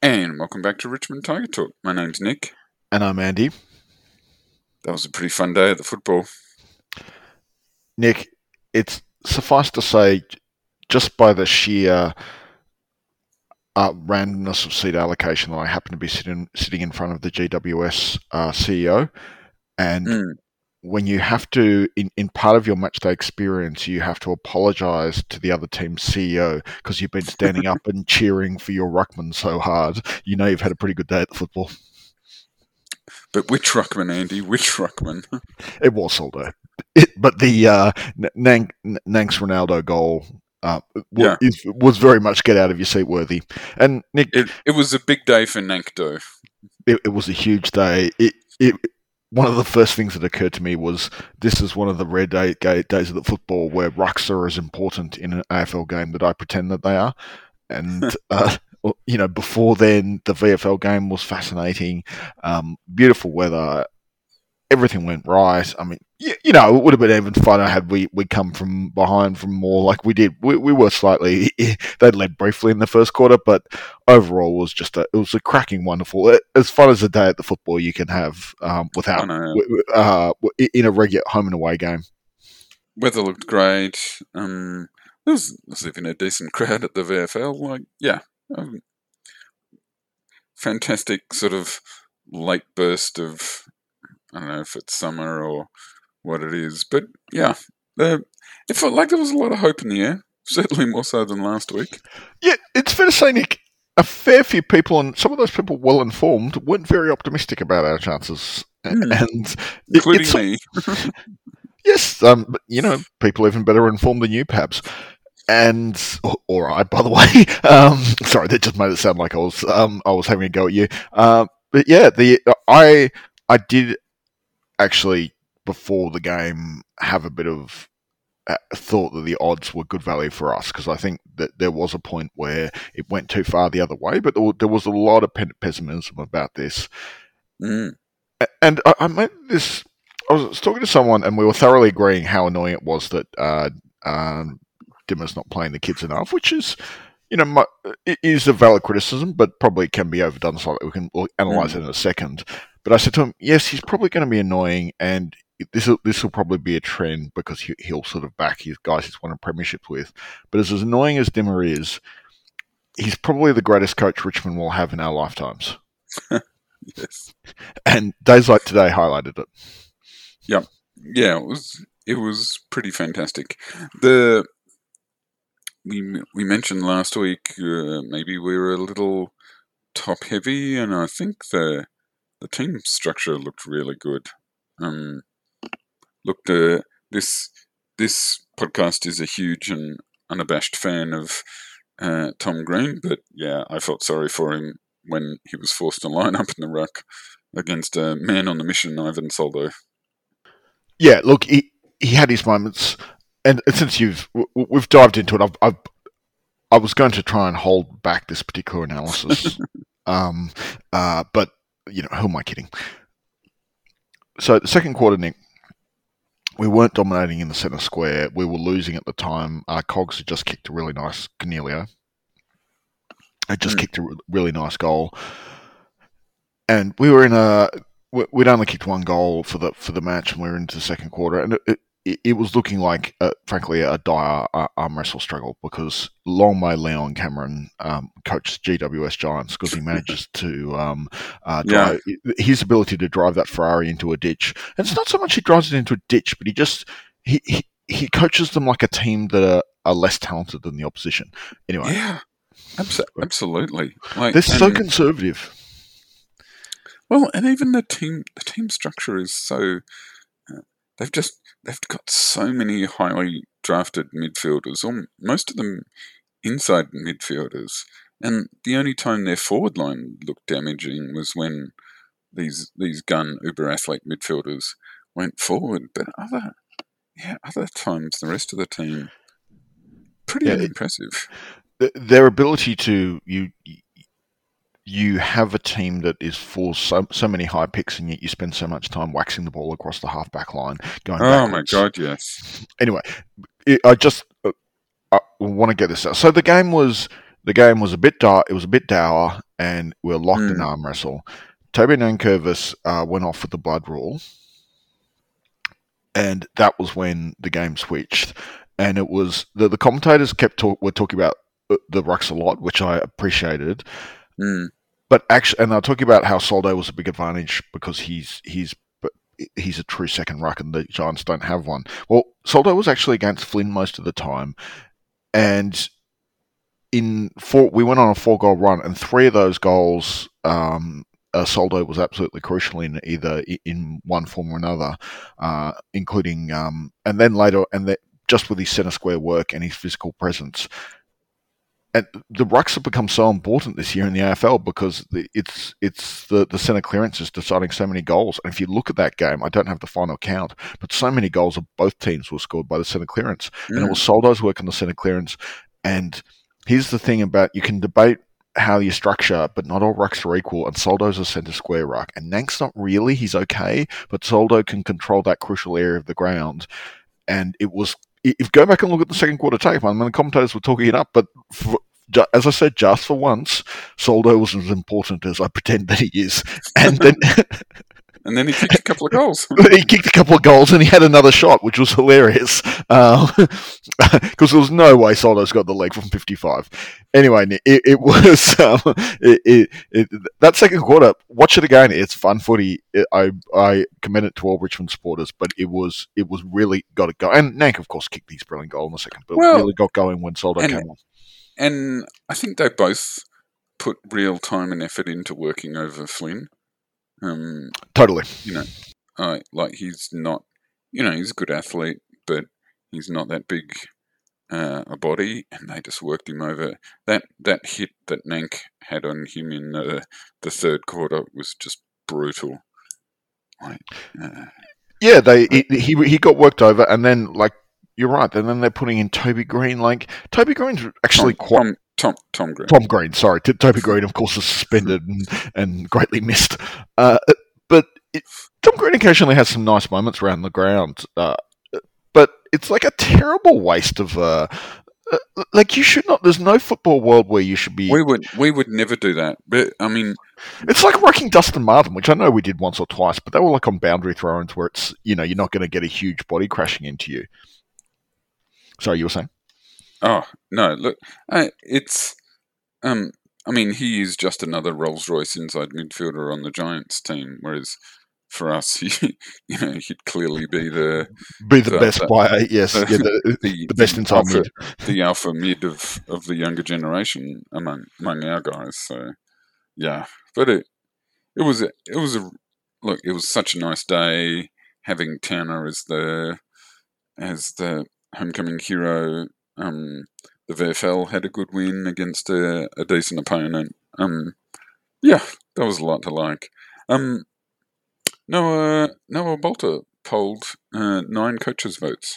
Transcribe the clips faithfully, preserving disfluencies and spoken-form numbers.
And welcome back to Richmond Tiger Talk. My name's Nick. And I'm Andy. That was a pretty fun day at the football. Nick, it's suffice to say, just by the sheer uh, randomness of seat allocation, that I happen to be sitting sitting in front of the G W S uh, C E O, and Mm. when you have to, in, in part of your matchday experience, you have to apologise to the other team's C E O because you've been standing up and cheering for your ruckman so hard. You know you've had a pretty good day at the football. But which ruckman, Andy? Which ruckman? It was Soldo. It, but the uh, Nank, Nank's Ronaldo goal uh, Yeah. was, was very much get out of your seat worthy. And Nick, It, it was a big day for Nankdo. it, it was a huge day. It, it one of the first things that occurred to me was this is one of the rare day, days of the football where rucks are as important in an A F L game that I pretend that they are. And uh, you know, before then, the V F L game was fascinating. Um, beautiful weather. Everything went right. I mean, you, you know, it would have been even funner had we, we come from behind from more like we did. We, we were slightly, they'd led briefly in the first quarter, but overall was just a, it was a cracking, wonderful, as fun as a day at the football you can have um, without, uh, in a regular home and away game. Weather looked great. Um, there was, there was even a decent crowd at the V F L. Like, yeah, um, fantastic sort of late burst of, I don't know if it's summer or what it is, but yeah, uh, it felt like there was a lot of hope in the air, certainly more so than last week. Yeah, it's fair to say, Nick, a fair few people, and some of those people well informed, weren't very optimistic about our chances. Mm. And Including it's, me. Yes, um, but, you know, people even better informed than you, perhaps. And all right, by the way, um, sorry, that just made it sound like I was um, I was having a go at you. Uh, but yeah, the I I did actually before the game have a bit of uh, thought that the odds were good value for us because I think that there was a point where it went too far the other way, but there was a lot of pessimism about this. Mm. And I, I made this. I was talking to someone, and we were thoroughly agreeing how annoying it was that uh, um, Dimmer's not playing the kids enough, which is, you know, my, it is a valid criticism, but probably can be overdone slightly. We can we'll analyse mm. it in a second. But I said to him, yes, he's probably going to be annoying, and this will this will probably be a trend because he, he'll sort of back his guys he's won a premiership with. But as, as annoying as Dimmer is, he's probably the greatest coach Richmond will have in our lifetimes. Yes. And days like today highlighted it. Yeah, yeah, it was it was pretty fantastic. The we we mentioned last week uh, maybe we were a little top heavy, and I think the the team structure looked really good. Um, looked uh, this this podcast is a huge and unabashed fan of uh, Tom Green, but yeah, I felt sorry for him when he was forced to line up in the ruck against a man on the mission, Ivan Soldo. Yeah, look, he he had his moments, and since you've we've dived into it, I've, I've I was going to try and hold back this particular analysis, um, uh, but you know, who am I kidding? So the second quarter, Nick, we weren't dominating in the centre square. We were losing at the time. Uh, Cogs had just kicked a really nice Cornelio. Had just mm. kicked a really nice goal, and we were in a. We'd only kicked one goal for the for the match, and we were into the second quarter, and it, it, it was looking like, uh, frankly, a dire uh, arm wrestle struggle because long may Leon Cameron um, coach G W S Giants because he manages to um, uh, drive yeah. his ability to drive that Ferrari into a ditch. And it's not so much he drives it into a ditch, but he just he he, he coaches them like a team that are, are less talented than the opposition. Anyway, yeah, abso- absolutely. Like, they're so conservative. Well, and even the team, the team structure is so. Uh, they've just they've got so many highly drafted midfielders, or most of them inside midfielders, and the only time their forward line looked damaging was when these these gun uber athlete midfielders went forward. But other, yeah, other times the rest of the team pretty yeah, impressive. Their ability to you. You have a team that is for so so many high picks, and yet you spend so much time waxing the ball across the half back line. Going oh backwards. my god, yes. Anyway, I just uh, I want to get this out. So the game was the game was a bit dark. It was a bit dour, and we were locked Mm. in arm wrestle. Toby Nankervis uh, went off with the blood rule, and that was when the game switched. And it was the, the commentators kept talk, were talking about the rucks a lot, which I appreciated. Mm. But actually, and they're talking about how Soldo was a big advantage because he's he's he's a true second ruck, and the Giants don't have one. Well, Soldo was actually against Flynn most of the time, and in four, we went on a four goal run, and three of those goals, um, uh, Soldo was absolutely crucial in either in one form or another, uh, including um, and then later, and the, just with his centre square work and his physical presence. And the rucks have become so important this year in the A F L because it's it's the, the centre clearance is deciding so many goals. And if you look at that game, I don't have the final count, but so many goals of both teams were scored by the centre clearance. Mm. And it was Soldo's work on the centre clearance. And here's the thing about, you can debate how you structure, but not all rucks are equal, and Soldo's a centre square ruck. And Nank's not really, he's okay, but Soldo can control that crucial area of the ground. And it was, if you go back and look at the second quarter tape, I mean, the commentators were talking it up, but for, as I said, just for once, Soldo was as important as I pretend that he is. And then... And then he kicked a couple of goals. he kicked a couple of goals, and he had another shot, which was hilarious. Because um, there was no way Soldo's got the leg from fifty-five. Anyway, it, it was um, it, it, it, that second quarter. Watch it again; it's fun footy. It, I I commend it to all Richmond supporters, but it was it was really got to go. And Nank, of course, kicked his brilliant goal in the second, but well, really got going when Soldo and, came on. And I think they both put real time and effort into working over Flynn. Um, totally. You know, uh, like he's not, you know, he's a good athlete, but he's not that big uh, a body, and they just worked him over. That that hit that Nank had on him in the, the third quarter was just brutal. Like, uh, yeah, they he, he he got worked over, and then like you're right, and then they're putting in Toby Green. Like Toby Green's actually Tom, quite. Tom, Tom, Tom Green. Tom Green, sorry. T- Toby Green, of course, is suspended and, and greatly missed. Uh, but it, Tom Green occasionally has some nice moments around the ground. Uh, but it's like a terrible waste of... Uh, uh, like, you should not... There's no football world where you should be... We would we would never do that. But, I mean... It's like rucking Dustin Martin, which I know we did once or twice, but they were like on boundary throw-ins where it's, you know, you're not going to get a huge body crashing into you. Sorry, you were saying? Oh, no, look, uh, it's, um, I mean, he is just another Rolls-Royce inside midfielder on the Giants team, whereas for us, he, you know, he'd clearly be the... Be the, the best the, player, yes, the, yeah, the, the, the best inside alpha, mid. The alpha mid of, of the younger generation among among our guys, so, yeah. But it it was, a, it was a, look, it was such a nice day, having Towner as the, as the homecoming hero. Um, the V F L had a good win against a, a decent opponent. Um, yeah, that was a lot to like. Um, Noah Noah Bolter polled uh, nine coaches' votes.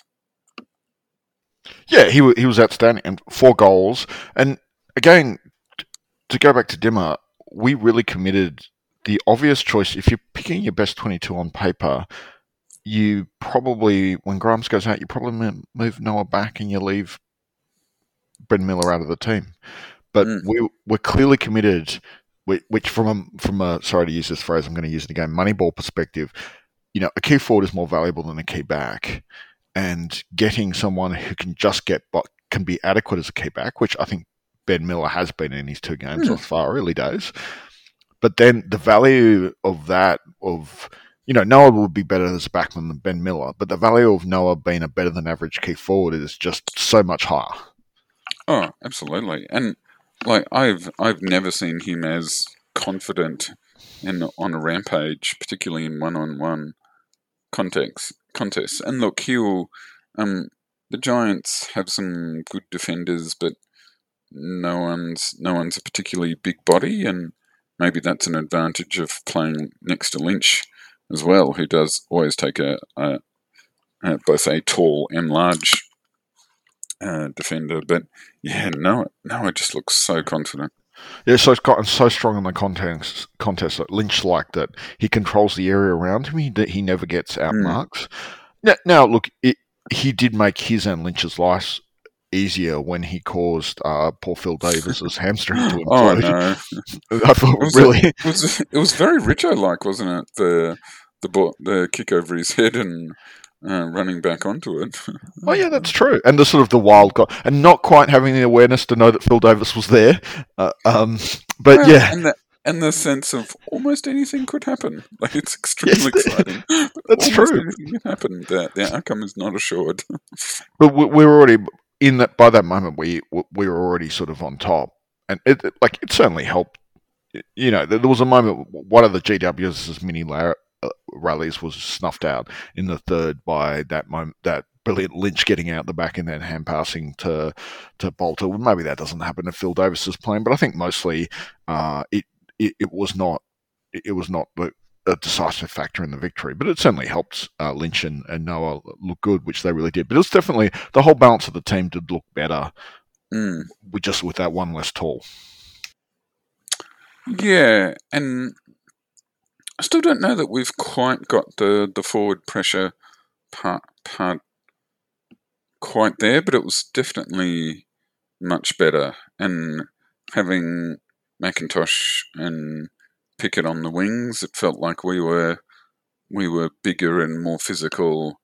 Yeah, he w- he was outstanding, and four goals. And again, t- to go back to Dimmer, we really committed the obvious choice. If you're picking your best twenty-two on paper, you probably, when Grimes goes out, you probably move Noah back and you leave Ben Miller out of the team. But mm. we we're clearly committed, which from a, from a, sorry to use this phrase, I'm going to use it again, Moneyball perspective, you know, a key forward is more valuable than a key back. And getting someone who can just get, but can be adequate as a key back, which I think Ben Miller has been in his two games mm. thus far, early days. But then the value of that, of, you know, Noah would be better as a backman than Ben Miller, but the value of Noah being a better than average key forward is just so much higher. Oh, absolutely. And like I've I've never seen him as confident and on a rampage, particularly in one-on-one context contests. And look, he'll um the Giants have some good defenders, but no one's no one's a particularly big body, and maybe that's an advantage of playing next to Lynch as well, who does always take a, a, a both a tall and large uh, defender. But yeah, Noah, Noah just looks so confident. Yeah, so it's gotten so strong in the contest. Contest that Lynch like that he controls the area around him. He he never gets outmarked. Mm. Now, now, look, it, he did make his and Lynch's lives easier when he caused uh, poor Phil Davis's hamstring to Oh implode. no! I thought It was, really, it was it was very Richo-like, wasn't it? The the ball, the kick over his head and uh, running back onto it. oh yeah, that's true. And the sort of the wild guy, and not quite having the awareness to know that Phil Davis was there. Uh, um, but Well, yeah, and the and the sense of almost anything could happen. Like it's extremely Yes, exciting. that's Almost true. anything can happen. The the outcome is not assured. But we, we were already in that. By that moment, we we were already sort of on top, and it, it like it certainly helped. You know, there was a moment. One of the G Ws' mini la- uh, rallies was snuffed out in the third by that moment. That brilliant Lynch getting out the back and then hand passing to to Bolter. Well, maybe that doesn't happen if Phil Davis is playing, but I think mostly uh, it, it it was not it was not the a decisive factor in the victory, but it certainly helped uh, Lynch and, and Noah look good, which they really did. But it was definitely the whole balance of the team did look better Mm. with just with that one less tall. Yeah, and I still don't know that we've quite got the, the forward pressure part part quite there, but it was definitely much better. And having McIntosh and Pickett on the wings, it felt like we were we were bigger and more physical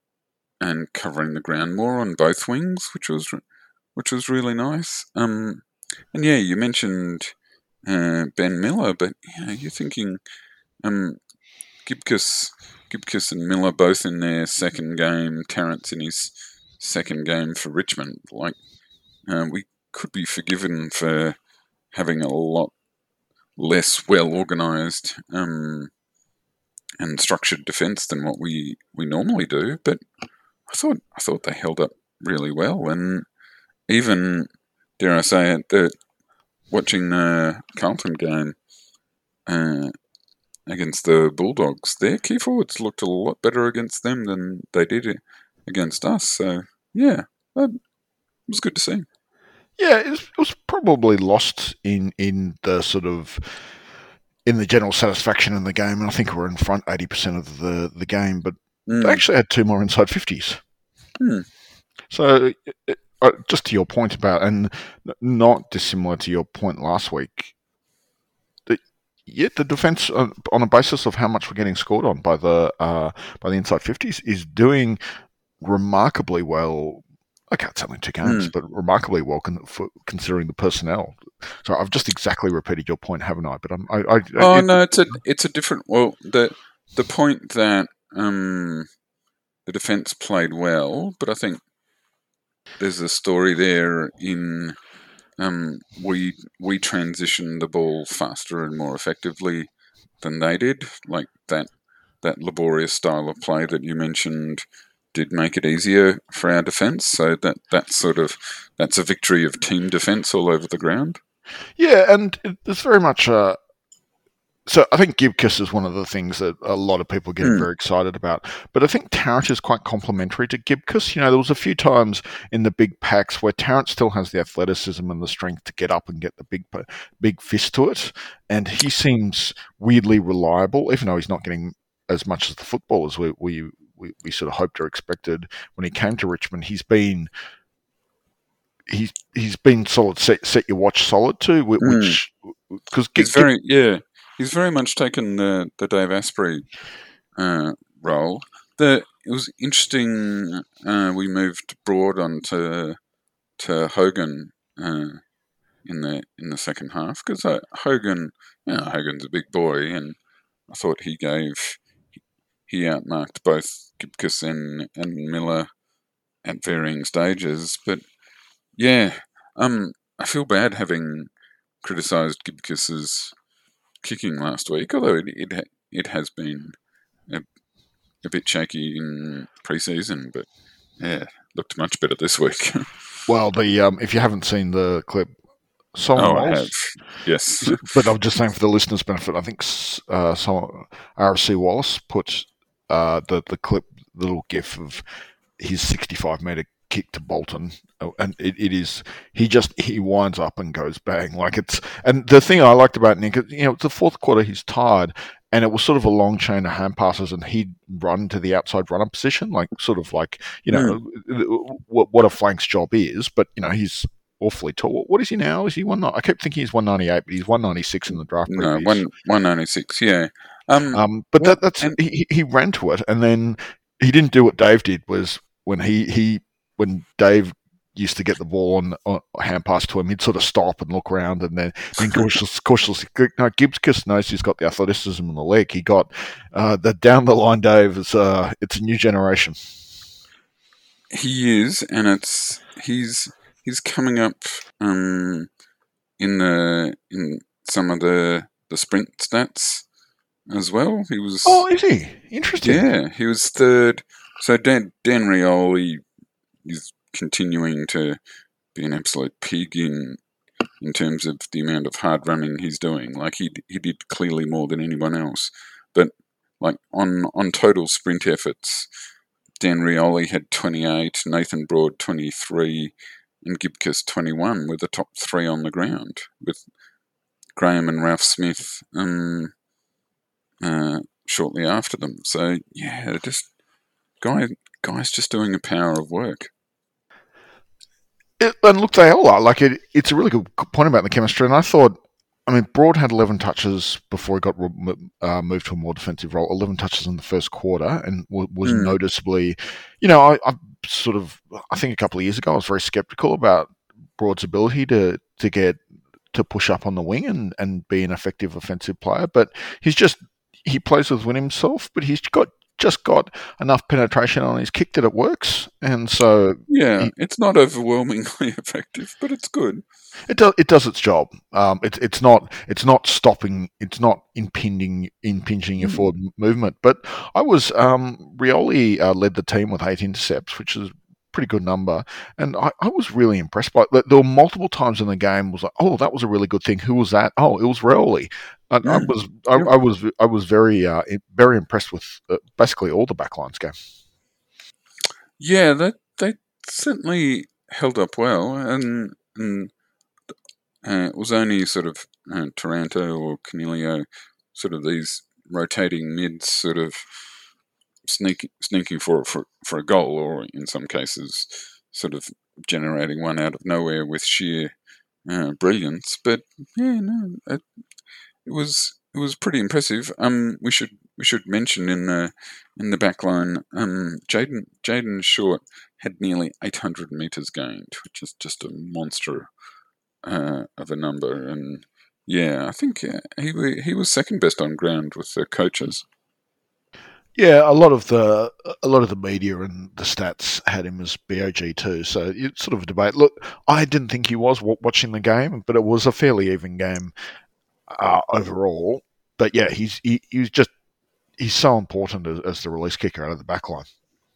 and covering the ground more on both wings, which was which was really nice. Um, and yeah, you mentioned uh, Ben Miller, but you know, you're thinking um, Gibcus, Gibcus and Miller both in their second game. Terrence in his second game for Richmond. Like uh, we could be forgiven for having a lot less well organised um, and structured defence than what we, we normally do. But I thought I thought they held up really well, and even dare I say it, that watching the Carlton game uh, against the Bulldogs, their key forwards looked a lot better against them than they did against us. So yeah, that was good to see. Yeah, it was, it was probably lost in in the sort of in the general satisfaction in the game, and I think we're in front eighty percent of the the game, but Mm. they actually had two more inside fifties. Hmm. So, it, uh, just to your point about, and not dissimilar to your point last week, the, yeah, the defence uh, on a basis of how much we're getting scored on by the uh, by the inside fifties is doing remarkably well. Okay, it's only two games, Mm. but remarkably well con- for considering the personnel. So I've just exactly repeated your point, haven't I? But I'm, I, I, Oh it, no, it's a it's a different. Well, the the point that um, the defence played well, but I think there's a story there in um, we we transitioned the ball faster and more effectively than they did. Like that that laborious style of play that you mentioned did make it easier for our defence. So that that's sort of that's a victory of team defence all over the ground. Yeah, and it's very much. Uh, so I think Gibcus is one of the things that a lot of people get Mm. very excited about. But I think Tarrant is quite complementary to Gibcus. You know, there was a few times in the big packs where Tarrant still has the athleticism and the strength to get up and get the big big fist to it, and he seems weirdly reliable, even though he's not getting as much as the footballers we we, we, we sort of hoped or expected when he came to Richmond. He's been he's he's been solid. Set, set your watch solid too, which because He's very yeah. He's very much taken the, the Dave Asprey uh, role. The it was interesting. Uh, we moved Broad on to to Hogan uh, in the in the second half because uh, Hogan, you know, Hogan's a big boy, and I thought he gave he outmarked both Gibcus and, and Miller at varying stages. But yeah, um, I feel bad having criticised Gibcus's kicking last week, although it it, it has been a, a bit shaky in pre-season, but yeah, looked much better this week. Well, the um, if you haven't seen the clip, Solomon oh, I have. Wallace, Yes. but I'm just saying for the listeners' benefit, I think uh, some R F C Wallace put uh, the the clip, the little gif of his sixty-five metre kick to Bolton, and it, it is he just he winds up and goes bang like it's. And the thing I liked about Nick, you know, it's the fourth quarter, he's tired, and it was sort of a long chain of hand passes, and he'd run to the outside runner position, like sort of like you Mm. know what, what a flank's job is. But you know he's awfully tall. What is he now? Is he one? I kept thinking he's one ninety eight, but he's one ninety six in the draft No, previews. one one ninety six. Yeah. Um. Um, but What that that's and he, he ran to it, and then he didn't do what Dave did. Was when he he when Dave used to get the ball on, on hand pass to him, he'd sort of stop and look around, and then then cautious, cautiously. No, Gibbs knows he's got the athleticism in the leg. He got uh, the down the line. Dave is uh, it's a new generation. he is, and it's he's he's coming up um in the in some of the the sprint stats as well. He was Oh, is he? Interesting. yeah, he was third. So Dan Dan Rioli is continuing to be an absolute pig in in terms of the amount of hard running he's doing. Like he he did clearly more than anyone else, but like on on total sprint efforts, Dan Rioli had twenty-eight, Nathan Broad twenty-three, and Gibcus twenty-one, with the top three on the ground, with Graham and Ralph Smith um, uh, shortly after them. So yeah, just guy guys just doing a power of work. It, and look, they all are. Like it, it's a really good point about the chemistry. And I thought, I mean, Broad had eleven touches before he got uh, moved to a more defensive role. eleven touches in the first quarter, and w- was Mm. noticeably, you know, I, I sort of, I think a couple of years ago, I was very skeptical about Broad's ability to to get to push up on the wing and and be an effective offensive player. But he's just he plays within himself, but he's got just got enough penetration on his kick that it works, and so Yeah, he, it's not overwhelmingly effective, but it's good. it does it does its job. Um, it's it's not it's not stopping. It's not impinging impinging your Mm. forward movement. But I was um, Rioli uh, led the team with eight intercepts, which is a pretty good number, and I, I was really impressed by it. There were multiple times in the game was like, oh, that was a really good thing. Who was that? Oh, it was Rioli. And I Mm. was I, Yep. I was I was very uh, very impressed with uh, basically all the backlines game. Yeah, that they certainly held up well, and and uh, it was only sort of uh, Taranto or Canelio, sort of these rotating mids, sort of sneaking sneaking for for for a goal, or in some cases, sort of generating one out of nowhere with sheer uh, brilliance. But yeah, no, it, it was it was pretty impressive. Um, we should we should mention in the in the back line, um, Jaden Jaden Short had nearly eight hundred meters gained, which is just a monster uh, of a number. And yeah, I think uh, he wa- he was second best on ground with the coaches. Yeah, a lot of the a lot of the media and the stats had him as B O G too, so it's sort of a debate. Look, I didn't think he was wa- watching the game, but it was a fairly even game uh, overall. But yeah, he's he, he was just he's so important as, as the release kicker out of the back line.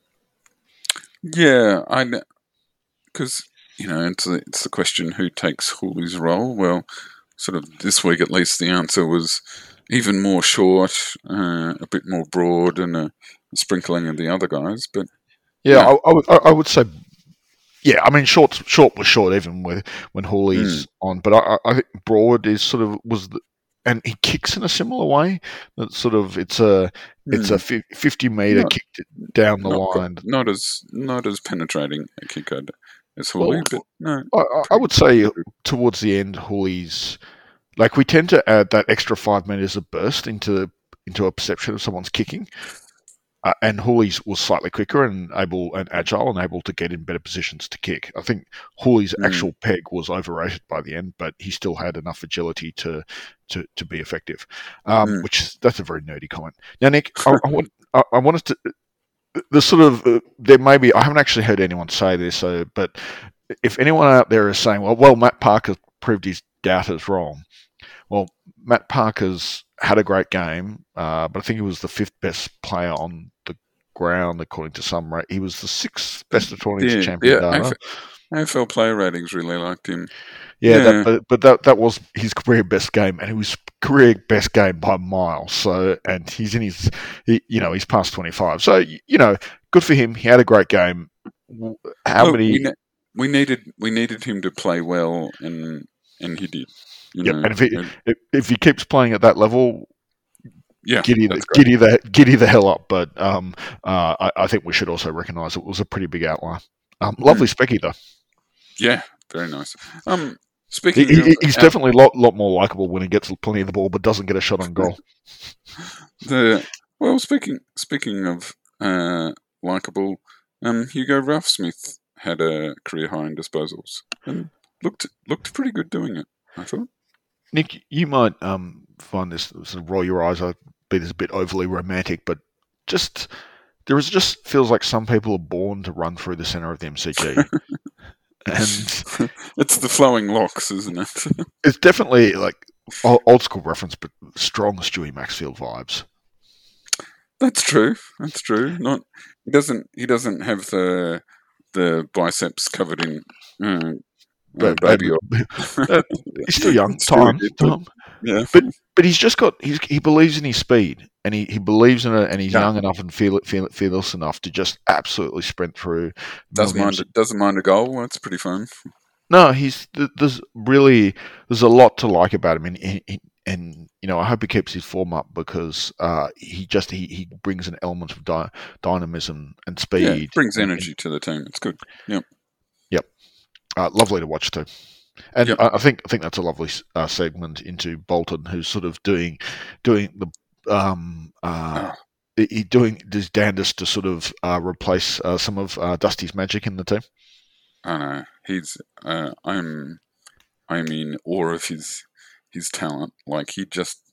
Yeah, I because you know it's a, it's the question who takes Hooley's role. Well, sort of this week at least, the answer was even more Short, uh, a bit more Broad, and a, a sprinkling of the other guys. But Yeah, yeah, I, I, would- I I would say yeah. I mean, short short was short even with when mm, Hooley's on, but I, I think Broad is sort of was the, and he kicks in a similar way. That sort of it's a it's a mm, fifty meter not kick down the not got, line. not as not as penetrating a kicker as Hooley, Well, but no, I, I pretty would say good. towards the end, Hooley's like we tend to add that extra five meters of burst into into a perception of someone's kicking. Uh, and Hooley's was slightly quicker and able and agile and able to get in better positions to kick. I think Hooley's Mm, actual peg was overrated by the end, but he still had enough agility to to, to be effective. Um, mm. which that's a very nerdy comment. Now, Nick, I, I want I, I wanted to the sort of uh, there may be I haven't actually heard anyone say this, so but if anyone out there is saying, well, well, Matt Parker proved his doubters wrong. Well, Matt Parker's had a great game, uh, but I think he was the fifth best player on the ground according to some rate. He was the sixth best according to Yeah, champion yeah. data. A F L player ratings really liked him. Yeah, that Yeah. but, but that that was his career best game, and it was career best game by a mile. So, and he's in his, he, you know, he's past twenty five. So, you know, good for him. He had a great game. How Look, we many? ne- we needed we needed him to play well, and and he did. You Yep. know, And if he and, if, if he keeps playing at that level, Yeah, giddy, that's the, great. giddy the giddy the hell up. But um, uh, I, I think we should also recognise it was a pretty big outlier. Um, lovely Mm. specky though. Yeah, very nice. Um, He, speaking he, of he's out, definitely a lot, lot more likable when he gets plenty of the ball, but doesn't get a shot on goal. the well, speaking speaking of uh, likable, um, Hugo Ralph Smith had a career high in disposals and looked looked pretty good doing it, I thought. Nick, you might um, find this sort of roll your eyes. I'd be this a bit overly romantic, but just there is just feels like some people are born to run through the centre of the M C G, and It's the flowing locks, isn't it? it's definitely like o- old school reference, but strong Stewie Maxfield vibes. That's true. That's true. Not he doesn't he doesn't have the the biceps covered in uh, uh, But, baby baby, oil. uh, he's still young. It's true, Time, he did, but time. yeah, But but he's just got he's, he believes in his speed, and he, he believes in it, and he's yeah. young enough and feel it, feel it, fearless enough to just absolutely sprint through. Doesn't Mill mind the doesn't mind a goal. That's pretty fun. No, he's th- there's really there's a lot to like about him, and and, and you know I hope he keeps his form up because uh, he just he, he brings an element of dy- dynamism and Yeah, speed. it brings And, and energy to the team. It's good. Yep. yep, uh, lovely to watch too. And Yep. I, I think I think that's a lovely uh, segment into Bolton, who's sort of doing doing the um uh. Oh, He he doing his damnedest to sort of uh, replace uh, some of uh, Dusty's magic in the team. I know. He's uh, I'm I'm in awe of his his talent. Like he just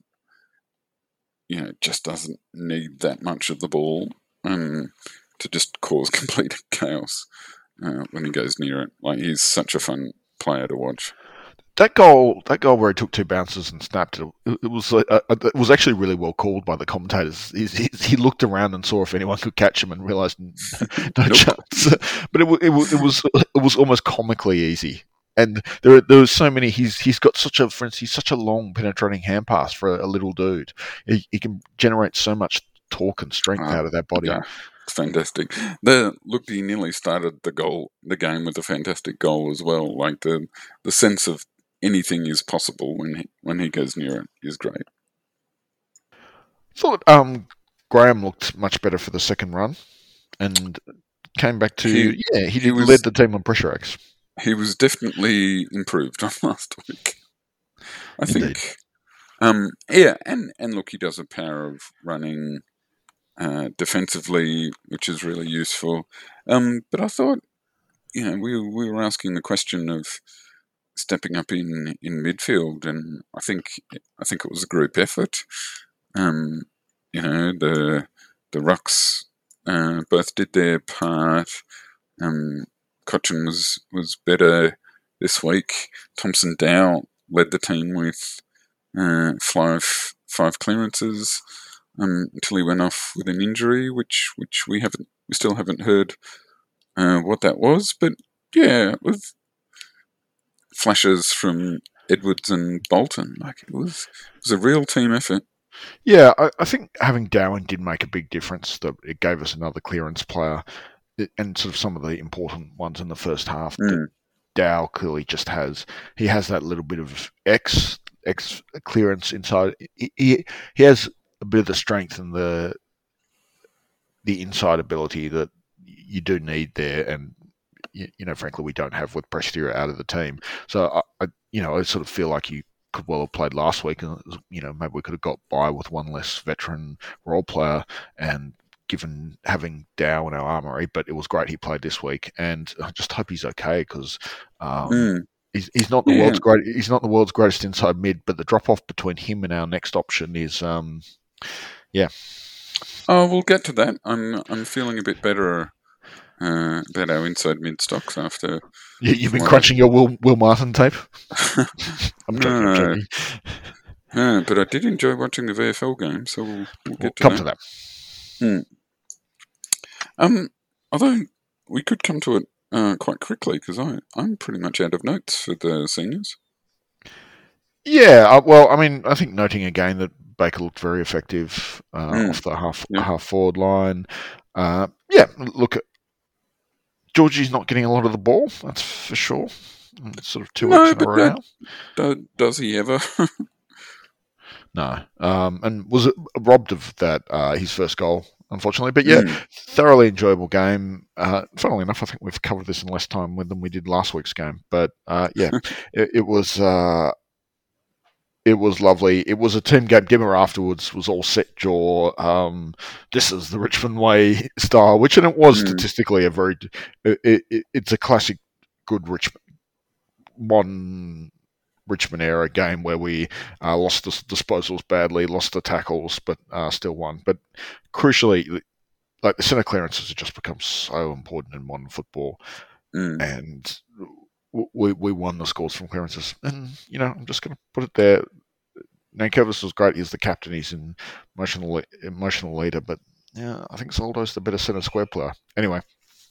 you know just doesn't need that much of the ball um, to just cause complete chaos uh, when he goes near it. Like he's such a fun player to watch. That goal, that goal where he took two bounces and snapped it, it, it was uh, uh, it was actually really well called by the commentators. He, he, he looked around and saw if anyone could catch him, and realised no Nope. chance. But it, it, it was it was almost comically easy. And there there was so many. He's he's got such a, for instance, he's such a long penetrating hand pass for a, a little dude. He, he can generate so much torque and strength Uh, out of that body. yeah, it's fantastic. The look, he nearly started the goal, the game with a fantastic goal as well. Like the the sense of anything is possible when he when he goes near it is great. Thought um, Graham looked much better for the second run, and came back to He yeah he, he led was the team on pressure acts. he was definitely improved on last week. I Indeed. think. Um, yeah, and and look, he does a power of running uh, defensively, which is really useful. Um, but I thought, you know, we we were asking the question of stepping up in, in midfield, and I think I think it was a group effort. Um, you know, the the rucks uh, both did their part. Um, Cochin was was better this week. Thompson Dow led the team with uh, five five clearances um, until he went off with an injury, which which we haven't we still haven't heard uh, what that was. But yeah, with flashes from Edwards and Bolton, like it was it was a real team effort. Yeah, I, I think having Darwin did make a big difference. That it gave us another clearance player, and sort of some of the important ones in the first half. That Mm. Dow clearly just has he has that little bit of X X clearance inside. He, he he has a bit of the strength and the the inside ability that you do need there, and you, you know, frankly, we don't have with Prestia out of the team. So I, I, you know, I sort of feel like he could well have played last week, and you know, maybe we could have got by with one less veteran role player, and given having Dow in our armoury. But it was great he played this week, and I just hope he's okay because. Um, Mm. He's, he's not the Yeah. world's great. He's not the world's greatest inside mid, but the drop off between him and our next option is, um, yeah. Oh, we'll get to that. I'm I'm feeling a bit better uh, about our inside mid stocks after. You, you've been Well, crunching your Will Will Martin tape. I'm joking. I'm no, joking. no, but I did enjoy watching the V F L game, so we'll, we'll We'll get to come that. to that. Hmm. Um, although we could come to it uh, quite quickly because I I'm pretty much out of notes for the seniors. Yeah. Uh, well, I mean, I think noting again that Baker looked very effective uh, Mm. off the half Yeah. half forward line. Uh, yeah. Look, Georgie's not getting a lot of the ball. That's for sure. It's sort of two No, weeks in a but row that- now. Do, does he ever? no, um, and was robbed of that uh, his first goal, unfortunately. But yeah, Mm. thoroughly enjoyable game. Uh, funnily enough, I think we've covered this in less time than we did last week's game. But uh, yeah, it, it was. Uh, It was lovely. It was a team game. Dimmer afterwards was all set jaw. Um, this is the Richmond way style, which and it was Mm. statistically a very. It, it, it's a classic, good Richmond modern Richmond era game where we uh, lost the disposals badly, lost the tackles, but uh, still won. But crucially, like the centre clearances have just become so important in modern football, Mm. and we we won the scores from clearances. And you know, I'm just going to put it there. Nankervis was great. He's the captain. He's an emotional emotional leader. But yeah, I think Soldo's the better centre square player. Anyway,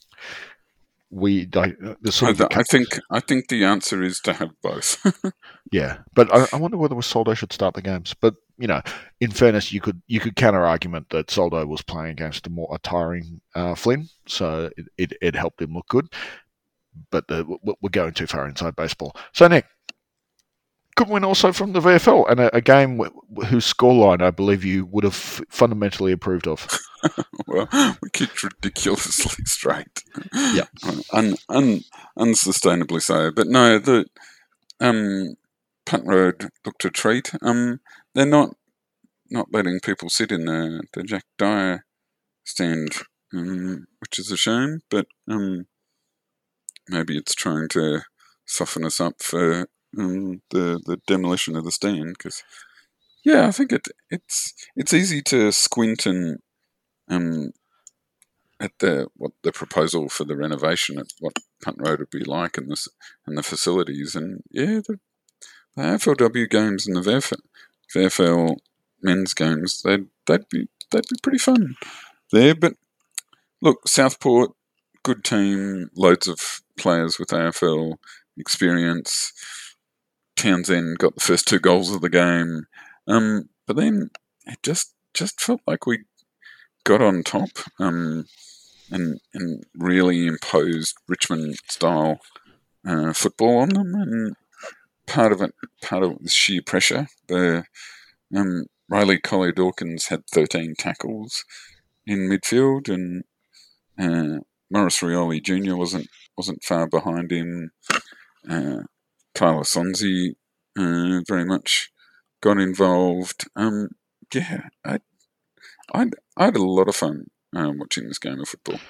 we there's sort I, of a, I think I think the answer is to have both. yeah. But I, I wonder whether Soldo should start the games. But you know, in fairness, you could you could counter argument that Soldo was playing against a more a tiring uh, Flynn, so it, it, it helped him look good. But uh, we're going too far inside baseball. So Nick, good win also from the V F L, and a, a game whose scoreline I believe you would have fundamentally approved of. Well, we kicked ridiculously straight. Yeah, un, un, unsustainably so. But no, the um, Punt Road looked a treat. Um, they're not not letting people sit in the, the Jack Dyer stand, um, which is a shame. But um, maybe it's trying to soften us up for um, the the demolition of the stand. Because yeah, I think it it's it's easy to squint and um, at the what the proposal for the renovation, at what Punt Road would be like, and this and the facilities, and yeah, the, the A F L W games and the V F L, V F L men's games, they'd they'd be they'd be pretty fun there. But look, Southport, good team, loads of players with A F L experience. Townsend got the first two goals of the game, um, but then it just just felt like we got on top. Um, and and really imposed Richmond style uh, football on them, and part of it, part of it was sheer pressure. The um, Riley Collier Dawkins had thirteen tackles in midfield, and uh, Morris Rioli Junior wasn't wasn't far behind him. Uh, Tyler Sonzi uh, very much got involved. Um, yeah, I I I had a lot of fun uh, watching this game of football.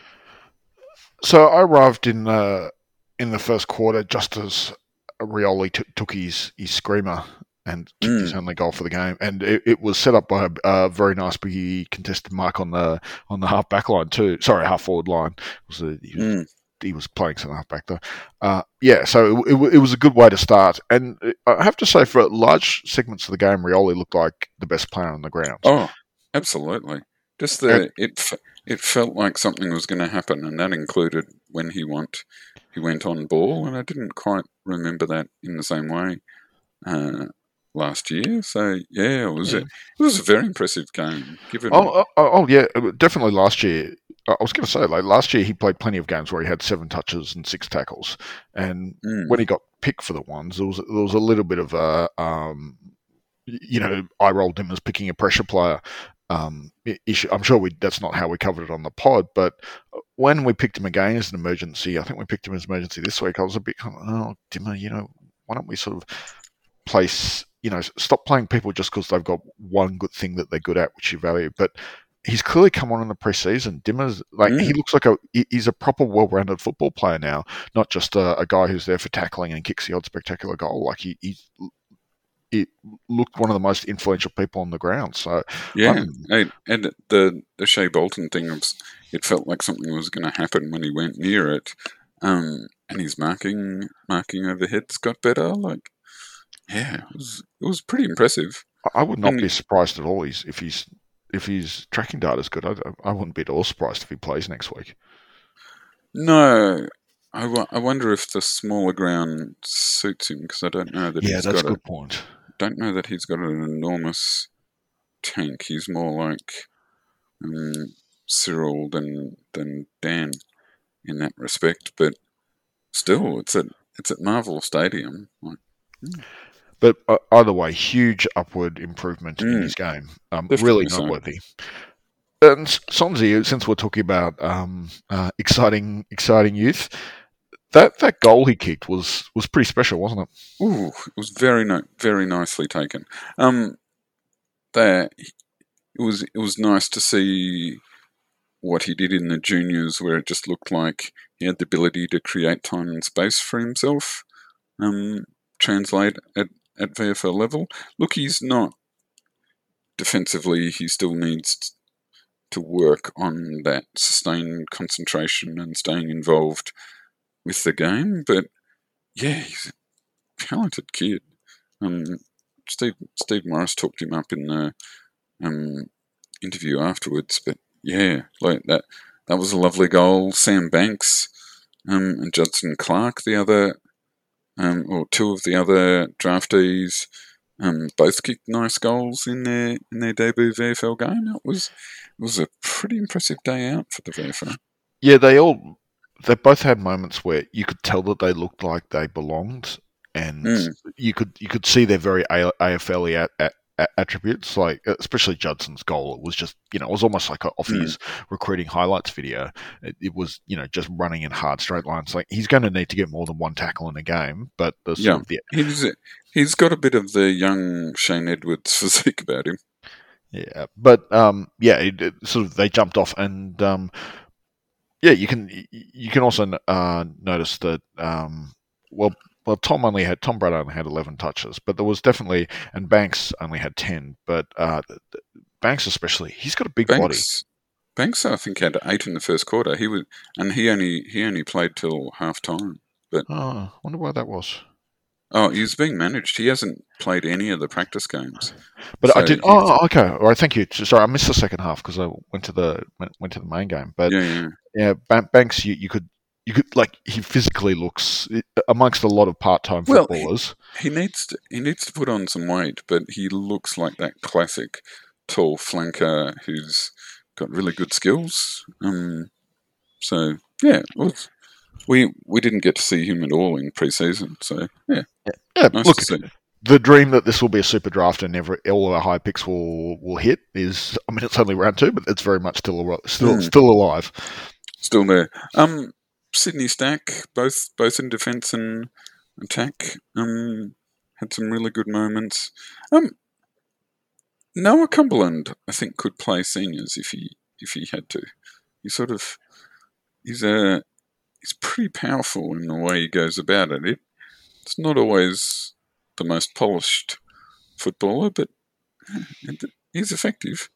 So I arrived in uh, in the first quarter just as Rioli t- took his, his screamer and kicked Mm. his only goal for the game, and it, it was set up by a, a very nice big contested mark on the on the half back line too. Sorry, half forward line. It was a, he, was, Mm. he was playing centre half back though. Uh, yeah, so it, it, it was a good way to start, and I have to say for large segments of the game, Rioli looked like the best player on the ground. Oh, absolutely. Just the it it felt like something was going to happen, and that included when he went he went on ball, and I didn't quite remember that in the same way uh, last year. So yeah, it was Yeah. a, it was a very impressive game. Given Oh, oh, oh, yeah, definitely last year. I was going to say, like last year, he played plenty of games where he had seven touches and six tackles, and mm, when he got picked for the ones, there was there was a little bit of a, um, you know, I rolled him as picking a pressure player. Um, issue. I'm sure we that's not how we covered it on the pod, but when we picked him again as an emergency, I think we picked him as emergency this week. I was a bit kind of, oh, Dimmer, you know, why don't we sort of place, you know, stop playing people just because they've got one good thing that they're good at, which you value. But he's clearly come on in the preseason. Dimmer's like mm. he looks like a he's a proper well-rounded football player now, not just a, a guy who's there for tackling and kicks the odd spectacular goal. Like he, he's it looked one of the most influential people on the ground. So Yeah, I'm, and, and the the Shea Bolton thing was, it felt like something was going to happen when he went near it, um, and his marking marking overheads got better. Like, yeah, it was it was pretty impressive. I would not And be surprised at all he's, if he's if his tracking data is good. I, I wouldn't be at all surprised if he plays next week. no, I, w- I wonder if the smaller ground suits him, because I don't know that Yeah, he's that's got a good a point. don't know that he's got an enormous tank. He's more like um, Cyril than than Dan in that respect, but still, it's at it's at Marvel Stadium. Like, hmm. But uh, either way, huge upward improvement in Mm, his game. Um, really definitely so. noteworthy. And Sonzi, since we're talking about um, uh, exciting, exciting youth, that, that goal he kicked was, was pretty special, wasn't it? Ooh, it was very no, very nicely taken. Um, that it was it was nice to see what he did in the juniors, where it just looked like he had the ability to create time and space for himself. Um, translate at at V F L level. Look, he's not defensively. He still needs to work on that sustained concentration and staying involved with the game. But yeah, he's a talented kid. Um, Steve Steve Morris talked him up in the um, interview afterwards. But yeah, like that that was a lovely goal. Sam Banks um, and Judson Clark, the other um, or two of the other draftees, um, both kicked nice goals in their in their debut V F L game. It was it was a pretty impressive day out for the V F L. Yeah, they all they both had moments where you could tell that they looked like they belonged, and Mm, you could you could see their very A F L at, at, attributes, like especially Judson's goal. It was just, you know, it was almost like off mm, his recruiting highlights video. It, it was, you know, just running in hard straight lines. Like, he's going to need to get more than one tackle in a game, but the sort yeah, of the he's he's got a bit of the young Shane Edwards physique about him. yeah, but um, yeah, it, it sort of they jumped off, and um, yeah, you can you can also uh, notice that um, well. Well, Tom only had Tom Brad only had eleven touches, but there was definitely, and Banks only had ten. But uh, Banks especially, he's got a big body. Banks Banks, I think, had eight in the first quarter. He was, and he only he only played till half time. But Oh, I wonder why that was. oh, he's being managed. He hasn't played any of the practice games. But I So did. he's Oh, okay. All right. Thank you. Sorry, I missed the second half because I went to the went, went to the main game. But yeah, yeah. yeah, Ban- Banks, you, you could you could like he physically looks amongst a lot of part time Well, he, footballers. he needs to he needs to put on some weight, but he looks like that classic tall flanker who's got really good skills. Um, so yeah, well, we we didn't get to see him at all in pre-season. So yeah, Yeah, nice look, to see. the dream that this will be a super draft and every all our high picks will will hit is. I mean, it's only round two, but it's very much still al- still Mm, still alive. still there. Um, Sydney Stack, both both in defence and attack, um, had some really good moments. Um, Noah Cumberland, I think, could play seniors if he if he had to. He sort of he's a he's pretty powerful in the way he goes about it. it. It's not always the most polished footballer, but he's effective.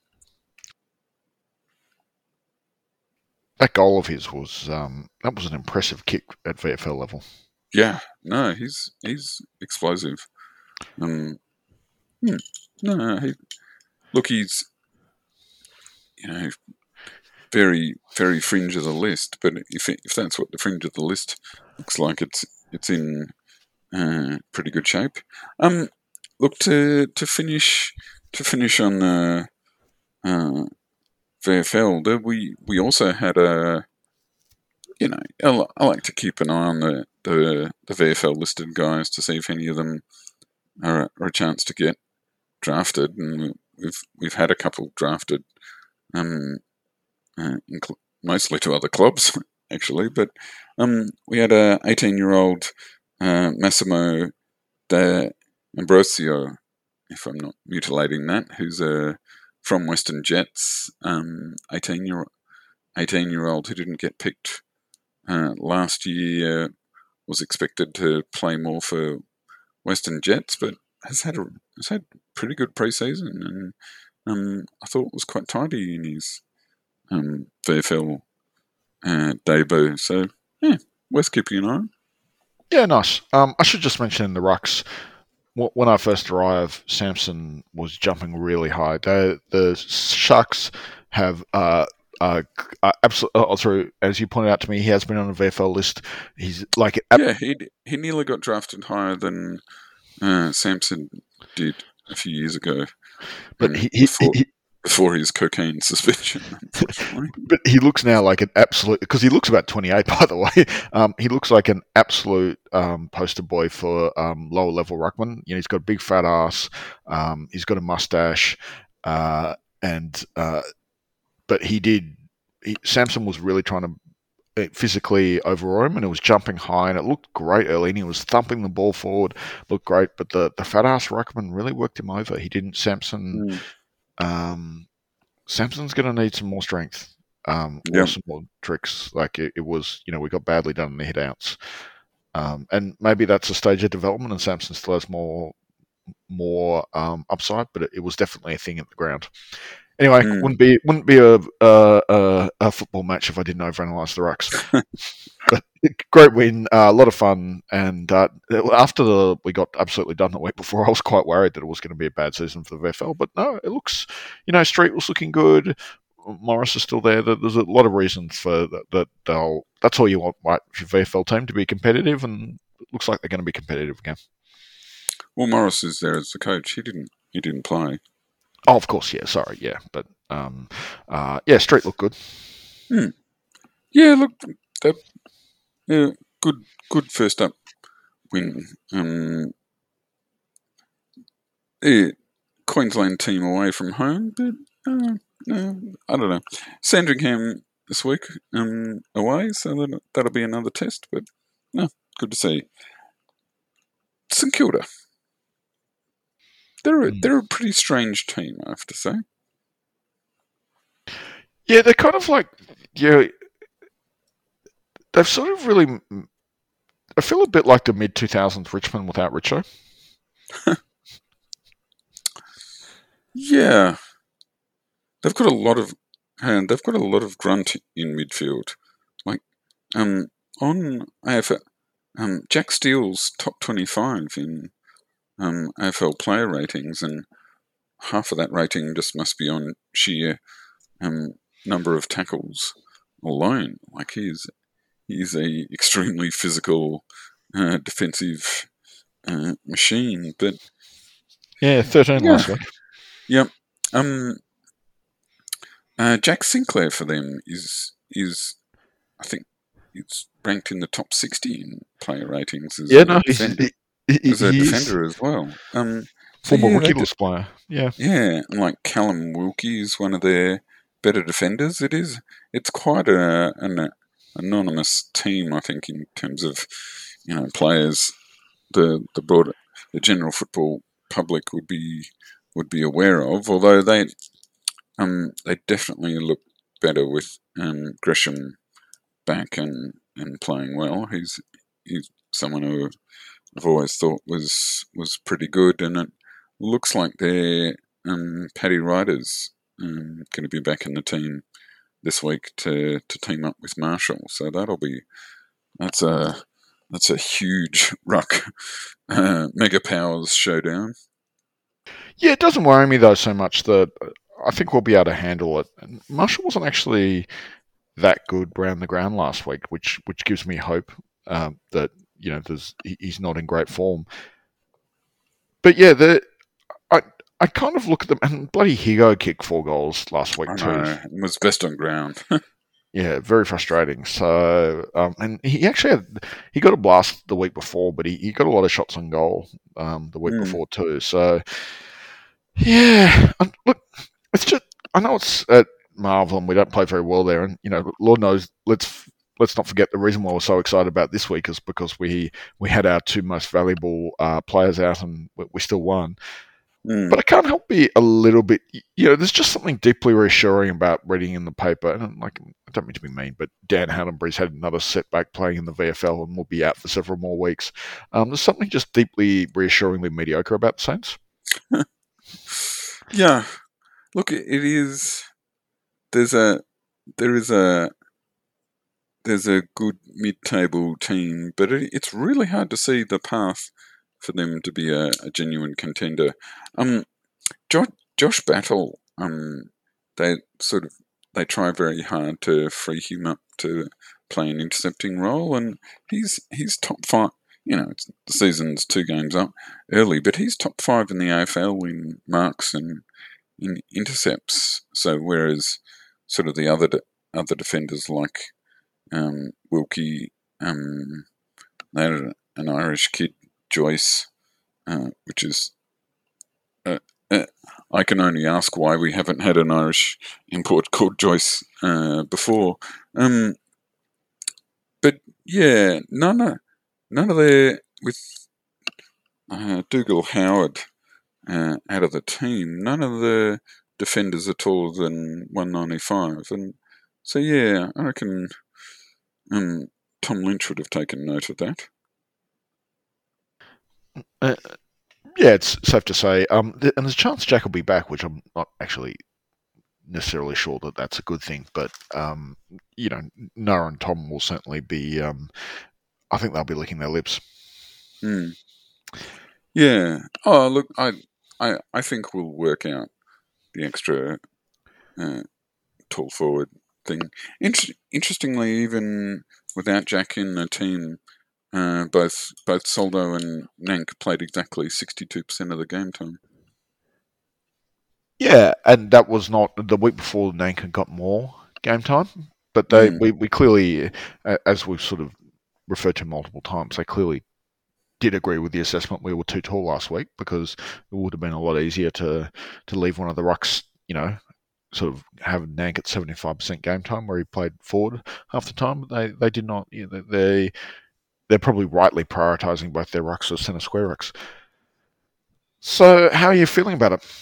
That goal of his was um, that was an impressive kick at V F L level. Yeah, no, he's he's explosive. Um, hmm, no, he, look, he's you know very very fringe of the list, but if it, if that's what the fringe of the list looks like, it's it's in uh, pretty good shape. Um, look to to finish to finish on the uh, V F L. There we we also had a you know I, li- I like to keep an eye on the, the the V F L listed guys to see if any of them are, are a chance to get drafted, and we've we've had a couple drafted, um, uh, incl- mostly to other clubs actually. But um, we had a eighteen year old uh, Massimo De Ambrosio, if I'm not mutilating that, who's a from Western Jets, um, eighteen year eighteen year old who didn't get picked uh, last year, was expected to play more for Western Jets, but has had a has had pretty good preseason, and um, I thought it was quite tidy in his um, V F L uh, debut. So yeah, worth keeping an eye on. Yeah, nice. Um, I should just mention in the rucks, wh- when I first arrived, Samson was jumping really high. The, the Sharks have uh, uh, uh, absolutely. Uh, through, as you pointed out to me, he has been on a V F L list. He's like, ab- Yeah, he he nearly got drafted higher than uh, Samson did a few years ago. but And he, he, before, he before his cocaine suspension, unfortunately. But he looks now like an absolute, because he looks about twenty-eight, by the way. Um, he looks like an absolute um, poster boy for um, lower level ruckman. You know, he's got a big fat ass. Um, he's got a mustache, uh, and uh, but he did. He, Samson was really trying to physically overawe him, and it was jumping high, and it looked great early, and he was thumping the ball forward, looked great, but the, the fat ass ruckman really worked him over. He didn't. Samson. Mm. Um, Samson's going to need some more strength, um, or Yep. some more tricks. Like it, it was, you know, we got badly done in the hit outs, um, and maybe that's a stage of development, and Samson still has more more um, upside, but it, it was definitely a thing at the ground. Anyway, Mm. wouldn't be wouldn't be a a, a, a football match if I didn't overanalyze the rucks. But great win, uh, a lot of fun, and uh, after the, we got absolutely done the week before, I was quite worried that it was going to be a bad season for the V F L. But no, it looks, you know, Street was looking good. Morris is still there. There's a lot of reasons for that. that they'll. That's all you want, right? For your V F L team to be competitive, and it looks like they're going to be competitive again. Well, Morris is there as the coach. He didn't. He didn't play. Oh, of course, yeah. Sorry, yeah, but um, uh, yeah, Street looked good. Hmm. Yeah, look, that, yeah, good, good first up win. Um, yeah, Queensland team away from home, but uh, uh, I don't know. Sandringham this week um, away, so that, that'll be another test. But no, good to see. St Kilda. They're a, Mm. they're a pretty strange team, I have to say. Yeah, they're kind of like, yeah, they've sort of really. I feel a bit like the mid two thousands Richmond without Richo. Yeah, they've got a lot of and they've got a lot of grunt in midfield. Like um on A F L, um Jack Steele's top twenty-five in um A F L player ratings, and half of that rating just must be on sheer um number of tackles alone. Like he's he's a extremely physical uh, defensive uh, machine. But yeah, thirteen yeah, last week. Yep. Um. Uh, Jack Sinclair for them is is I think it's ranked in the top sixty in player ratings as Yeah, a no, he's, defender, he, he, as a he's defender as well. Um. So former yeah, rookie they do, player. Yeah, yeah, and like Callum Wilkie is one of their better defenders. It is. It's quite a an uh, anonymous team, I think, in terms of you know players. The the broader the general football public would be would be aware of, although they um they definitely look better with um, Gresham back and, and playing well. He's he's someone who I've always thought was was pretty good, and it looks like their um, Paddy Ryder's um, going to be back in the team this week to, to team up with Marshall. So that'll be that's a that's a huge ruck uh, mega powers showdown. yeah. It doesn't worry me though so much that I think we'll be able to handle it. And Marshall wasn't actually that good around the ground last week, which which gives me hope um, that you know there's he's not in great form. But yeah, the I I kind of look at them, and bloody Higo kicked four goals last week I too. know, it was best on ground. Yeah, very frustrating. So, um, and he actually had, he got a blast the week before, but he, he got a lot of shots on goal um, the week Mm. before too. So, yeah, um, look, it's just I know it's at Marvel and we don't play very well there, and you know, Lord knows, let's let's not forget the reason why we're so excited about this week is because we we had our two most valuable uh, players out and we, we still won. Mm. But I can't help be a little bit, you know, there's just something deeply reassuring about reading in the paper. And like, I don't mean to be mean, but Dan Hattenbury's had another setback playing in the V F L and will be out for several more weeks. Um, there's something just deeply reassuringly mediocre about the Saints. Yeah, look, it is. There's a there is a there's a good mid-table team, but it, it's really hard to see the path for them to be a, a genuine contender. Um, Josh, Josh Battle, um, they sort of they try very hard to free him up to play an intercepting role, and he's he's top five. You know, it's, the season's two games up early, but he's top five in the A F L in marks and in intercepts. So whereas sort of the other de- other defenders like um, Wilkie, um, they had an Irish kid, Joyce, uh, which is uh, uh, I can only ask why we haven't had an Irish import called Joyce uh, before. Um, but yeah, none of none of their with uh, Dougal Howard uh, out of the team. None of the defenders are taller than one ninety-five, and so yeah, I reckon um, Tom Lynch would have taken note of that. Uh, yeah, it's safe to say. Um, th- and there's a chance Jack will be back, which I'm not actually necessarily sure that that's a good thing. But um, you know, Noah and Tom will certainly be. Um, I think they'll be licking their lips. Mm. Yeah. Oh, look, I, I, I think we'll work out the extra uh, tall forward thing. Inter- interestingly, even without Jack in the team, uh, both both Soldo and Nank played exactly sixty-two percent of the game time. Yeah, and that was not the week before. Nank got more game time, but they Mm. we, we clearly, as we've sort of referred to multiple times, they clearly did agree with the assessment. We were too tall last week because it would have been a lot easier to to leave one of the rucks, you know, sort of have Nank at seventy-five percent game time where he played forward half the time. But they they did not. You know, they they're probably rightly prioritising both their rucks as centre square rucks. So how are you feeling about it?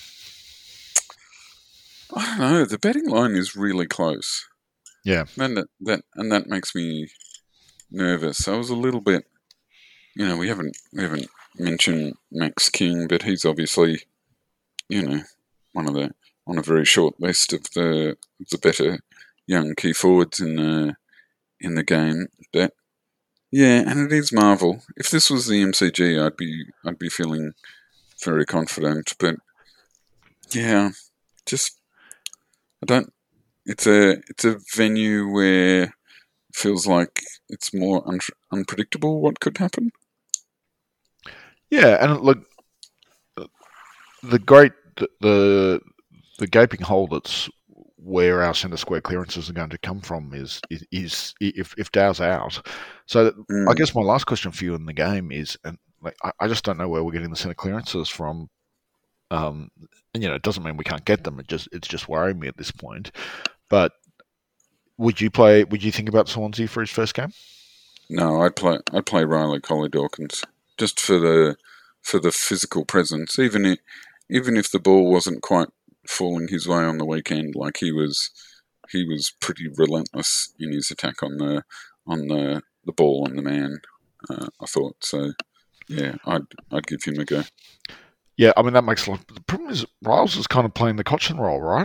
I don't know. The betting line is really close. Yeah, and that, that and that makes me nervous. I was a little bit, you know, we haven't we haven't mentioned Max King, but he's obviously, you know, one of the on a very short list of the of the better young key forwards in the in the game. But yeah, and it is Marvel. If this was the M C G, I'd be I'd be feeling very confident. But yeah, just I don't. It's a it's a venue where it feels like it's more un- unpredictable what could happen. yeah, and look, the great the the, the gaping hole that's where our centre square clearances are going to come from is is, is if if Dow's out. So Mm. I guess my last question for you in the game is, and like I, I just don't know where we're getting the centre clearances from. Um, and you know, it doesn't mean we can't get them. It just it's just worrying me at this point. But would you play? Would you think about Swansea for his first game? No, I'd play I'd play Riley Collie Dawkins just for the for the physical presence. Even if even if the ball wasn't quite falling his way on the weekend, like he was he was pretty relentless in his attack on the on the the ball and the man. Uh, I thought so. Yeah, I'd I'd give him a go. Yeah, I mean that makes a lot. The problem is Riles is kind of playing the Cochin role, right?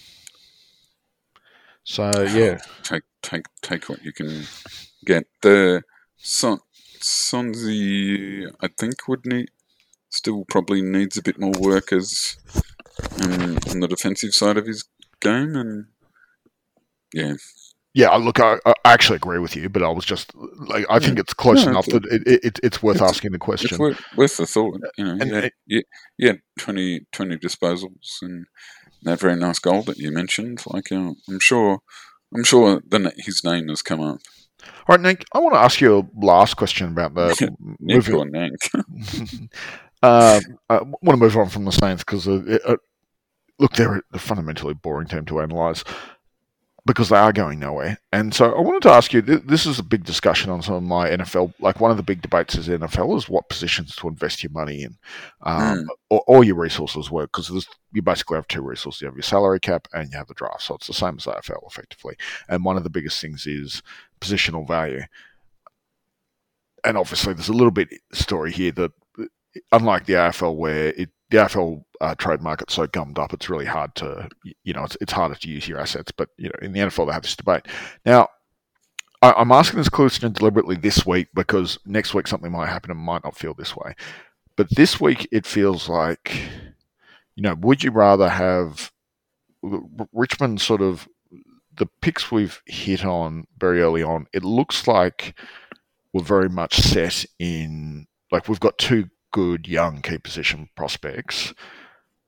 So yeah, take take take what you can get. The Son Sonzi, I think, would need still probably needs a bit more work as um, on the defensive side of his game, and yeah, yeah. Look, I, I actually agree with you, but I was just like, I yeah, think it's close no, enough it's a, that it, it, it's worth it's asking the it's question. worth, worth the thought. You know, And you had, you, you had twenty, twenty disposals and that very nice goal that you mentioned. Like, uh, I'm sure, I'm sure then his name has come up. all right, Nick, I want to ask you a last question about the Nick moving. or Nank. uh, I want to move on from the Saints because uh, uh, look, they're a fundamentally boring team to analyse because they are going nowhere. And so I wanted to ask you, th- this is a big discussion on some of my N F L, like one of the big debates is N F L is what positions to invest your money in, um, mm, or, or your resources work, because you basically have two resources. You have your salary cap and you have the draft. So it's the same as A F L effectively. And one of the biggest things is positional value. And obviously there's a little bit story here that unlike the A F L where it the A F L uh, trade market's so gummed up, it's really hard to, you know, it's, it's harder to use your assets. But, you know, in the N F L, they have this debate. Now, I, I'm asking this question deliberately this week because next week something might happen and might not feel this way. But this week, it feels like, you know, would you rather have Richmond sort of, the picks we've hit on very early on, it looks like we're very much set in, like, we've got two good young key position prospects.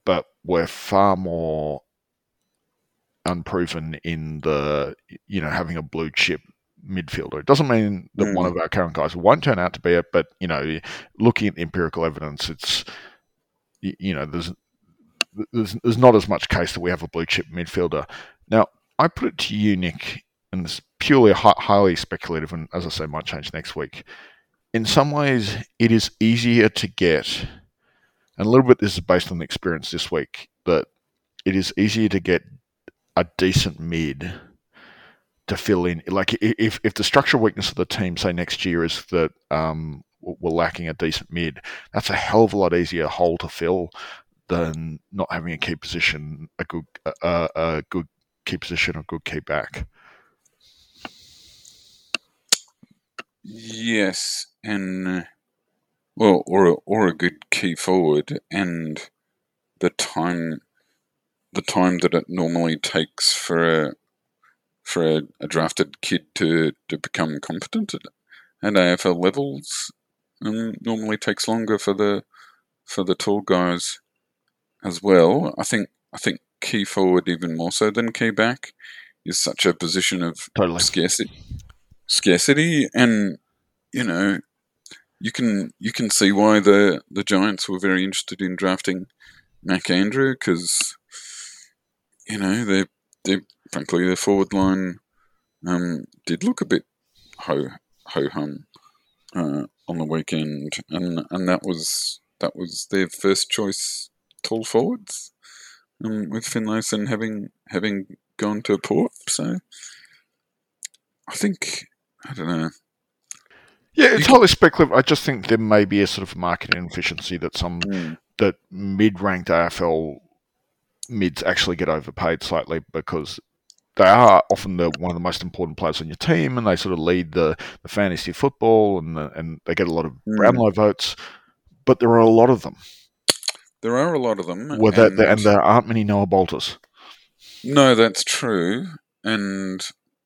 but we're far more unproven in the, you know, having a blue chip midfielder. It doesn't mean that mm. one of our current guys won't turn out to be it, but, you know, looking at the empirical evidence, it's, you know, there's there's, there's not as much case that we have a blue chip midfielder. Now, I put it to you, Nick, and it's purely highly speculative, and as I say, might change next week. In some ways, it is easier to get, and a little bit this is based on the experience this week, that it is easier to get a decent mid to fill in. Like if if the structural weakness of the team, say next year, is that um, we're lacking a decent mid, that's a hell of a lot easier hole to fill than not having a key position, a good uh, a good key position, a good key back. Yes, and well, or a, or a good key forward, and the time the time that it normally takes for a for a, a drafted kid to, to become competent at, at A F L levels, um, normally takes longer for the for the tall guys as well. I think I think key forward even more so than key back is such a position of totally. scarcity. Scarcity, and you know, you can you can see why the, the Giants were very interested in drafting Mac Andrew, because you know they they frankly their forward line um, did look a bit ho ho hum uh, on the weekend, and and that was that was their first choice tall forwards, um, with Finlayson having having gone to Port. So I think. I don't know. Yeah, it's highly speculative. I just think there may be a sort of market inefficiency that some mm. that mid-ranked A F L mids actually get overpaid slightly because they are often the one of the most important players on your team, and they sort of lead the, the fantasy football, and the, and they get a lot of mm. Brownlow votes. But there are a lot of them. There are a lot of them, well, and, and there aren't many Noah Bolters. No, that's true, and.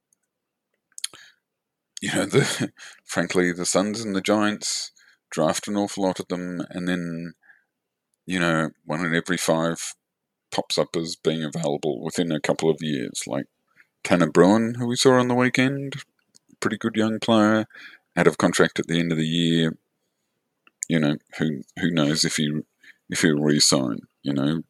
You know, the, frankly, the Suns and the Giants draft an awful lot of them, and then, you know, one in every five pops up as being available within a couple of years. Like Tanner Bruin, who we saw on the weekend, pretty good young player, out of contract at the end of the year. You know, who who knows if he if he'll re-sign? You know,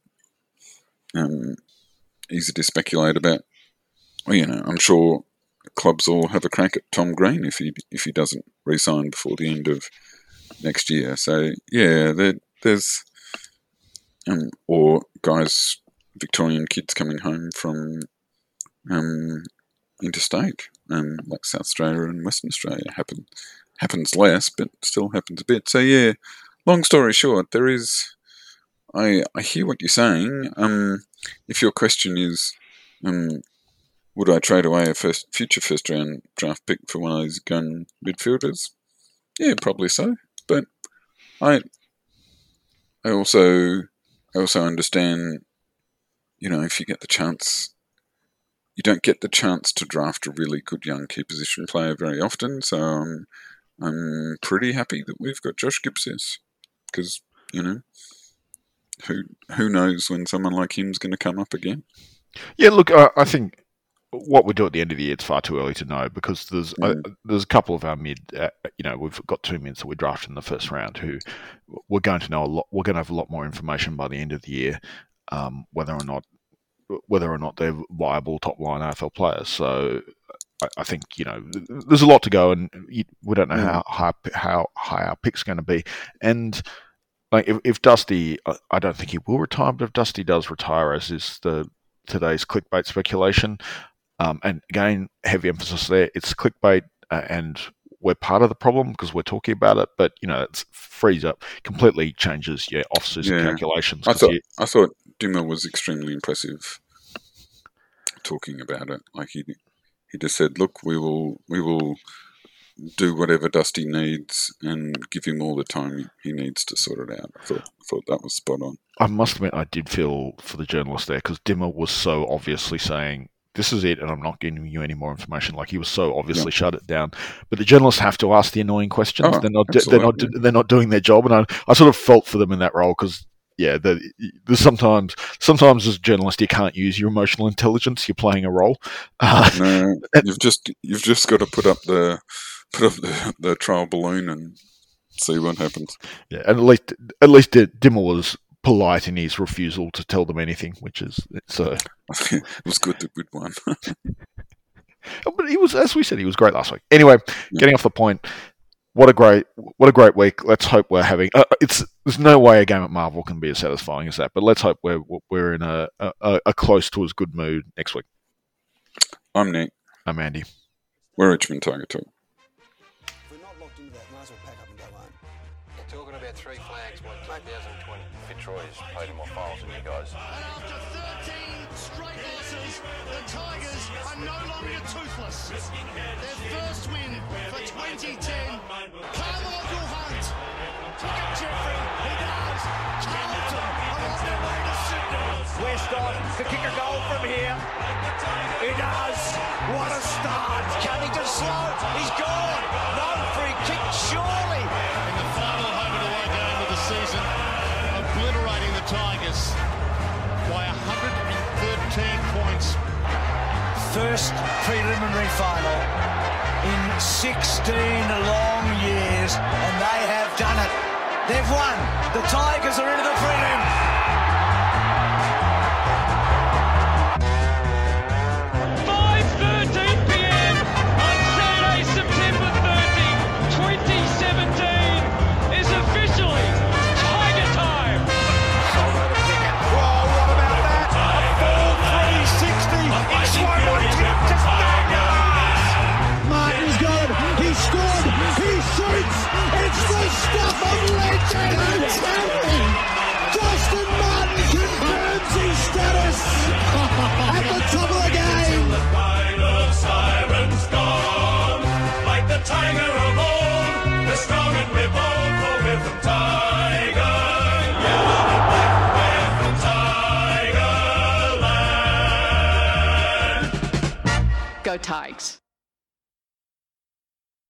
um, easy to speculate about. Well, you know, I'm sure. Clubs will have a crack at Tom Green if he if he doesn't re-sign before the end of next year. So yeah, there, there's um, or guys, Victorian kids coming home from um, interstate, um, like South Australia and Western Australia happen happens less, but still happens a bit. So yeah, long story short, there is. I I hear what you're saying. Um, if your question is, um. Would I trade away a first, future first round draft pick for one of those gun midfielders? Yeah, probably so. But I, I also, I also understand. You know, if you get the chance, you don't get the chance to draft a really good young key position player very often. So I'm, I'm pretty happy that we've got Josh Gibson, because you know, who who knows when someone like him's going to come up again? Yeah, look, uh, I think. What we do at the end of the year, it's far too early to know because there's mm. uh, there's a couple of our mid, uh, you know, we've got two mids that we drafted in the first round who we're going to know a lot. We're going to have a lot more information by the end of the year, um, whether or not whether or not they're viable top line A F L players. So I, I think you know there's a lot to go, and we don't know mm. how high how high our pick's going to be. And like if, if Dusty, I don't think he will retire, but if Dusty does retire, as is the today's clickbait speculation. Um, and again, heavy emphasis there. It's clickbait, uh, and we're part of the problem because we're talking about it. But you know, it frees up, completely changes your off-season yeah. calculations. I thought you, I thought Dimmer was extremely impressive talking about it. Like he he just said, "Look, we will we will do whatever Dusty needs and give him all the time he needs to sort it out." I thought I thought that was spot on. I must admit, I did feel for the journalist there because Dimmer was so obviously saying. This is it, and I'm not giving you any more information. Like he was so obviously yeah. shut it down. But the journalists have to ask the annoying questions. Oh, they're not. They're not. They're not doing their job, and I, I sort of felt for them in that role because yeah, that there's sometimes sometimes as a journalist you can't use your emotional intelligence. You're playing a role. Uh, No, you've just you've just got to put up the put up the, the trial balloon and see what happens. Yeah, and at least at least Dimmer was polite in his refusal to tell them anything, which is so. It was good that we'd won. But he was, as we said, he was great last week. Anyway, yeah. Getting off the point. What a great, what a great week. Let's hope we're having. Uh, it's there's no way a game at Marvel can be as satisfying as that. But let's hope we're we're in a a, a close to as good mood next week. I'm Nick. I'm Andy. We're Richmond Tiger Talk. If we're not locked into that, might as well pack up and go home. You're talking about three flags by two thousand twenty. Fitzroy's paid him more files than you guys. And after thirteen straight losses, the Tigers are no longer toothless. Their first win for twenty ten. Carmichael Hunt. Pickett Jeffrey. He does. Carlton are on their way to Sydney. Weston to kick a goal from here. He does. What a start. Cunnington slow. He's gone. No free kick, surely. In the final home and away game of the season, obliterating the Tigers by one hundred thirteen points. First preliminary final in sixteen long years, and they have done it. They've won. The Tigers are into the prelim. five thirteen p.m. on Saturday, September thirtieth, twenty seventeen is officially Tiger time. Solo to Pickett. Whoa, what about that? A full three sixty in slow motion to Stagnars. Martin's got it. He scored. He shoots. It's the stuff of legend. It's happening. Justin Martin confirms his status at the top of the game. The final siren's gone. Like the tiger of old, we're strong and we're bold, for we're from Tiger. Yellow and black, we're from Tiger Land. Go Tigers.